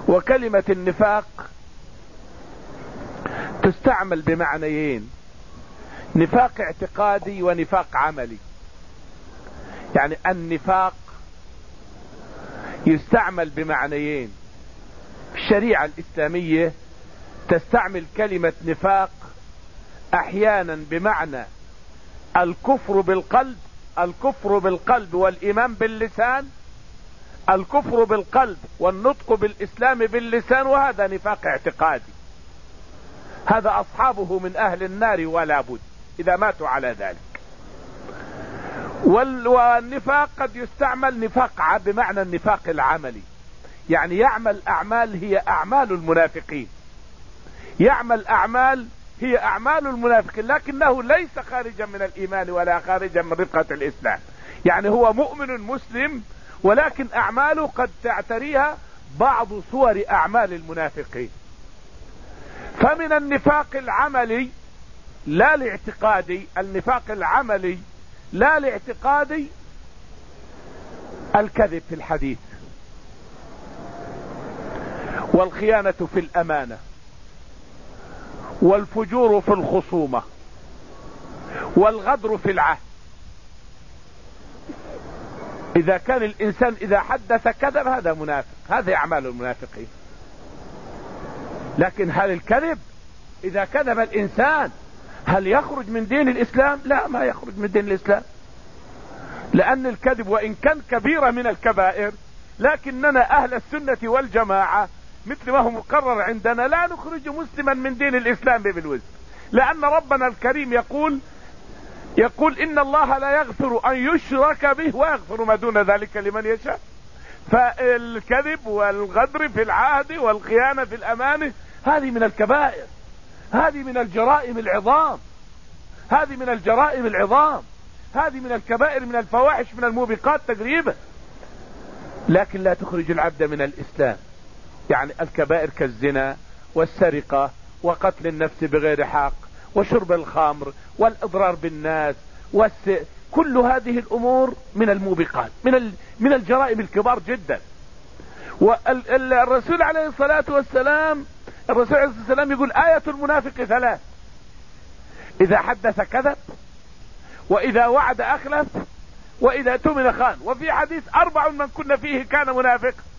وكلمة النفاق تستعمل بمعنيين: نفاق اعتقادي ونفاق عملي. يعني النفاق يستعمل بمعنيين. الشريعة الإسلامية تستعمل كلمة نفاق أحيانا بمعنى الكفر بالقلب، الكفر بالقلب والإيمان باللسان، الكفر بالقلب والنطق بالإسلام باللسان، وهذا نفاق اعتقادي، هذا أصحابه من أهل النار ولا بد إذا ماتوا على ذلك. والنفاق قد يستعمل نفاق بمعنى النفاق العملي، يعني يعمل أعمال هي أعمال المنافقين، يعمل أعمال هي أعمال المنافقين، لكنه ليس خارجا من الإيمان ولا خارجا من رفقة الإسلام. يعني هو مؤمن مسلم، ولكن أعماله قد تعتريها بعض صور أعمال المنافقين. فمن النفاق العملي لا الاعتقادي، النفاق العملي لا الاعتقادي، الكذب في الحديث، والخيانة في الأمانة، والفجور في الخصومة، والغدر في العهد. إذا كان الإنسان إذا حدث كذب هذا منافق، هذه أعمال المنافقين. لكن هل الكذب إذا كذب الإنسان هل يخرج من دين الإسلام؟ لا، ما يخرج من دين الإسلام، لأن الكذب وإن كان كبيرة من الكبائر، لكننا أهل السنة والجماعة مثل ما هو مقرر عندنا لا نخرج مسلما من دين الإسلام بالوزن، لأن ربنا الكريم يقول إن الله لا يغفر أن يشرك به ويغفر ما دون ذلك لمن يشاء. فالكذب والغدر في العهد والخيانة في الأمانة هذه من الكبائر، هذه من الجرائم العظام، هذه من الجرائم العظام، هذه من الكبائر، من الفواحش، من الموبقات تقريبا، لكن لا تخرج العبد من الإسلام. يعني الكبائر كالزنا والسرقة وقتل النفس بغير حق وشرب الخمر والإضرار بالناس كل هذه الأمور من الموبقات، من الجرائم الكبار جدا. والرسول عليه الصلاة والسلام يقول آية المنافق 3: إذا حدث كذب، وإذا وعد أخلف، وإذا اؤتمن خان. وفي حديث 4 من كن فيه كان منافق.